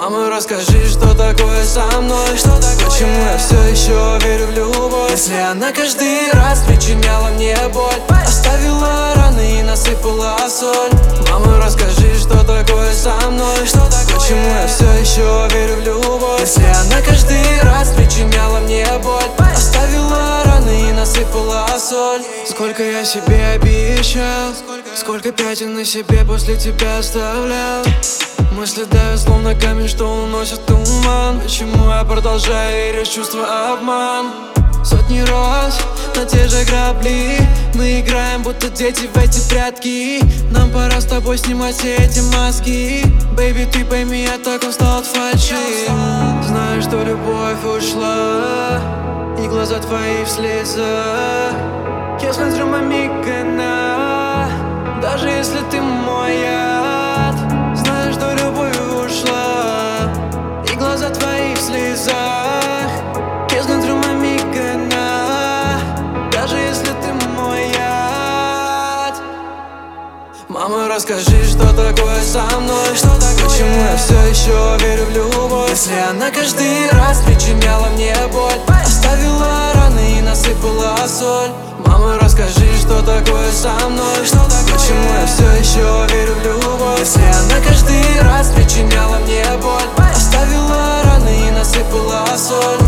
Мама, расскажи, что такое со мной, почему я все еще верю в любовь. Если она каждый раз причиняла мне боль, оставила раны и насыпала соль. Мама, расскажи, что такое со мной, почему я все еще верю в любовь. Если она каждый раз причиняла мне боль, оставила раны и насыпала соль. Сколько я себе обещал, сколько пятен на себе после тебя оставлял. Мысли давят словно камень, что уносит туман. Почему я продолжаю верить в чувство обман? Сотни раз на те же грабли мы играем, будто дети в эти прятки. Нам пора с тобой снимать все эти маски. Бэйби, ты пойми, я так устал от фальши. Знаю, что любовь ушла, и глаза твои в слезах. Я смотрю мамикана, даже если ты мой яд. Знаю, что любовь ушла, и глаза твои в слезах. Я смотрю мамикана, даже если ты мой яд. Мама, расскажи, что такое со мной, почему я все еще верю в любовь. Если она каждый раз причиняла мне боль, оставила раны и насыпала соль. Мама, расскажи, что такое со мной, почему я все еще верю в любовь. Если она каждый раз причиняла мне боль, оставила раны и насыпала соль.